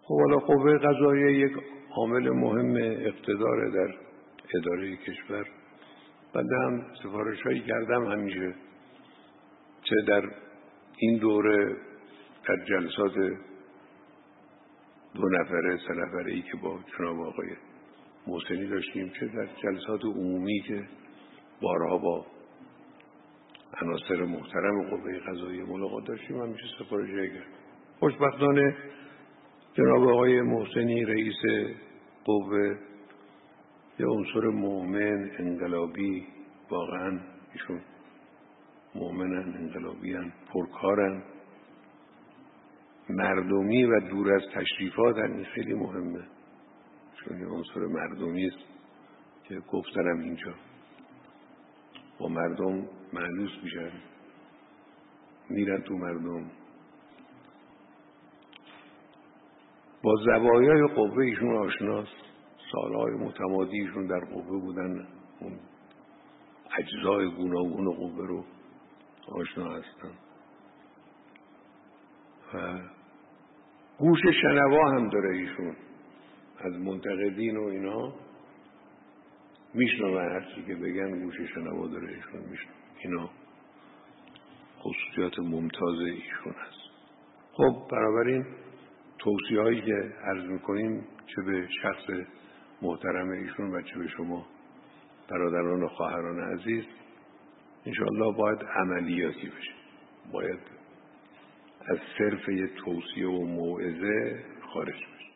خب حالا قوه قضاییه یک عامل مهم اقتدار در اداره کشور. بنده هم سفارش‌هایی کردم همیشه، چه در این دوره در جلسات 2 نفره 3 نفره‌ای که با جناب آقای محسنی داشتیم، چه در جلسات عمومی که بارها با عناصر محترم قوه قضاییه ملاقات داشتیم، همیشه سفارش‌هایی کردم. خوشبختانه جناب آقای محسنی رئیس قوه یه عنصر مؤمن انقلابی، واقعا ایشون مؤمنن، انقلابیان، پرکارن، مردمی و دور از تشریفات. این خیلی مهمه، چون یه عنصر مردمی است که گفتنم اینجا با مردم مانوس میشن، میرن تو مردم. با زوایای قوه ایشون آشناست، سالهای متمادی ایشون در قوه بودن، اون اجزای گوناگون قوه رو آشنا هستن و گوش شنوا هم داره ایشون، از منتقدین و اینا میشنوه، هرچی که بگن گوش شنوا داره ایشون، میشنوه. اینا خصوصیات ممتاز ایشون هست. خب بنابراین توصیه هایی که عرض میکنیم چه به شخص محترم ایشون و چه به شما برادران و خواهران عزیز، انشاءالله باید عملیاتی بشه، باید از صرف یه توصیه و موعظه خارج بشه.